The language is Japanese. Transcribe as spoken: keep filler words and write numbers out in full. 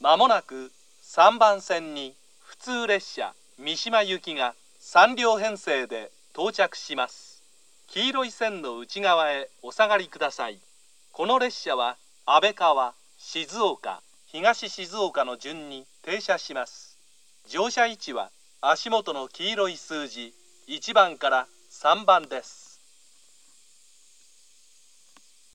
まもなくさんばん線に普通列車三島行きがさん両編成で到着します。黄色い線の内側へお下がりください。この列車は安倍川、静岡、東静岡の順に停車します。乗車位置は足元の黄色い数字いちばんからさんばんです。